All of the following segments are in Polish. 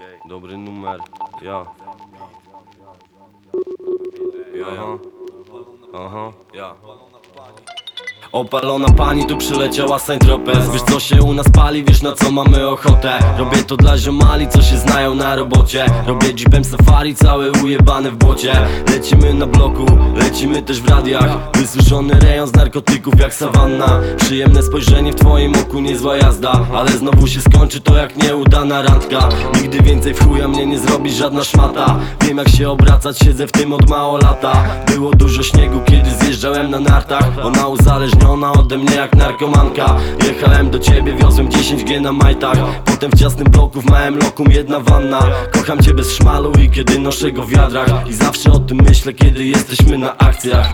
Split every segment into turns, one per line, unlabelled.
Dobry numer, ja. Aha, ja. Opalona pani tu przyleciała Saint-Tropez. Wiesz co się u nas pali, wiesz na co mamy ochotę. Robię to dla ziomali, co się znają na robocie. Robię jeepem safari, cały ujebany w błocie. Lecimy na bloku, lecimy też w radiach. Wysuszony rejon z narkotyków jak sawanna. Przyjemne spojrzenie w twoim oku, niezła jazda. Ale znowu się skończy to jak nieudana randka. Nigdy więcej w chuja mnie nie zrobi żadna szmata. Wiem jak się obracać, siedzę w tym od mało lata. Było dużo śniegu, kiedy zjeżdżałem na nartach. Ona uzależniona ode mnie jak narkomanka. Jechałem do ciebie, wiozłem 10G na majtach. Potem w ciasnym bloku, w małym lokum jedna wanna. Kocham cię bez szmalu i kiedy noszę go w wiadrach. I zawsze o tym myślę, kiedy jesteśmy na akcjach.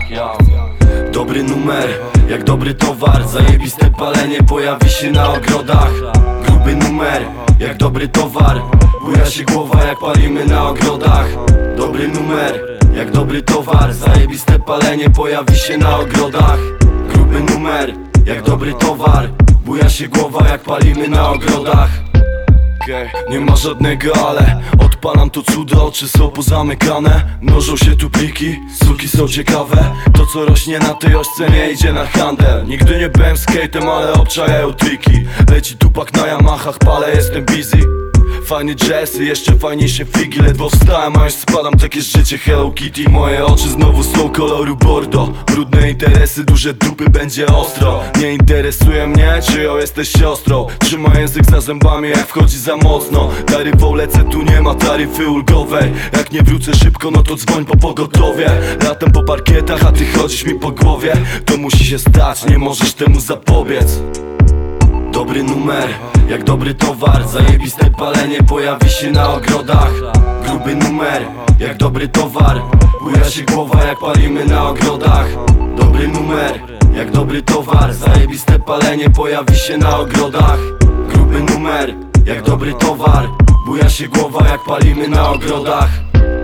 Dobry numer, jak dobry towar. Zajebiste palenie pojawi się na ogrodach. Gruby numer, jak dobry towar. Buja się głowa jak palimy na ogrodach. Dobry numer, jak dobry towar. Zajebiste palenie pojawi się na ogrodach. Gruby numer, jak dobry towar. Buja się głowa jak palimy na ogrodach. Nie ma żadnego ale, odpalam to cudo, oczy są pozamykane. Mnożą się tu pliki, suki są ciekawe. To co rośnie na tej ośce nie idzie na handel. Nigdy nie byłem skatem, ale obczajają triki. Leci tupak na Yamahach, palę, jestem busy. Fajny jazz i jeszcze fajniejsze figi. Ledwo wstałem, a już spadam, takie życie Hello Kitty. Moje oczy znowu są koloru bordo. Brudne interesy, duże dupy, będzie ostro. Nie interesuje mnie, czyją jesteś siostrą. Trzyma język za zębami, jak wchodzi za mocno. Taryfą lecę, tu nie ma taryfy ulgowej. Jak nie wrócę szybko, no to dzwoń po pogotowie. Latem po parkietach, a ty chodzisz mi po głowie. To musi się stać, nie możesz temu zapobiec. Dobry numer, jak dobry towar. Zajebiste palenie pojawi się na ogrodach. Gruby numer, jak dobry towar. Buja się głowa jak palimy na ogrodach. Dobry numer, jak dobry towar. Zajebiste palenie pojawi się na ogrodach. Gruby numer, jak dobry towar. Buja się głowa jak palimy na ogrodach.